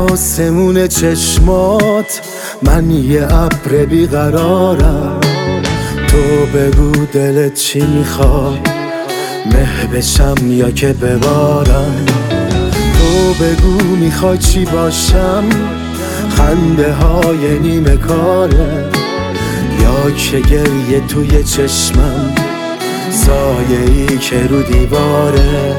آسمون چشمات من یه ابر بیقرارم. تو بگو دلت چی میخواد، مه بشم یا که ببارم. تو بگو میخوای چی باشم، خنده های نیمه کاره یا که گریه توی چشمم، سایه ای که رو دیواره.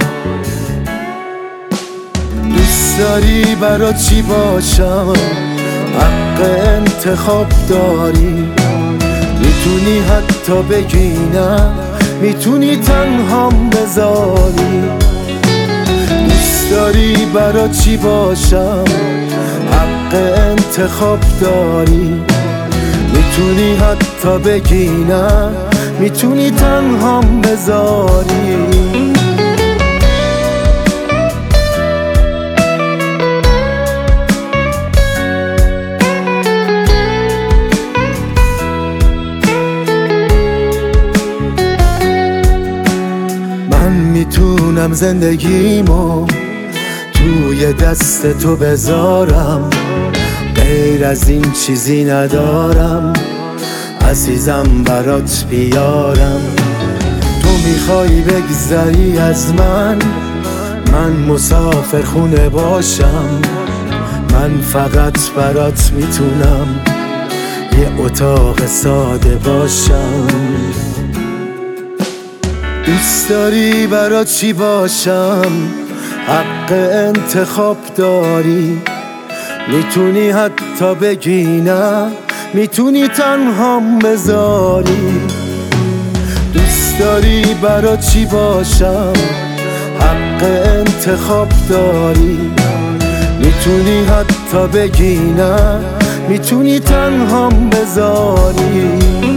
دوست داری برا چی باشم، حق انتخاب داری. میتونی حتی بگی نه، میتونی تنهام بذاری. دوست داری برا چی باشم، حق انتخاب داری. میتونی حتی بگی نه، میتونی تنهام بذاری. من میتونم زندگیمو توی دست تو بذارم، غیر از این چیزی ندارم عزیزم برات بیارم. تو میخوای بگذری از من مسافر خونه باشم. من فقط برات میتونم یه اتاق ساده باشم. دوست داری برا چی باشم، حق انتخاب داری. میتونی حتی بگی نه، میتونی تنهام بذاری. دوست داری برا چی باشم، حق انتخاب داری. میتونی حتی بگی نه، میتونی تنهام بذاری.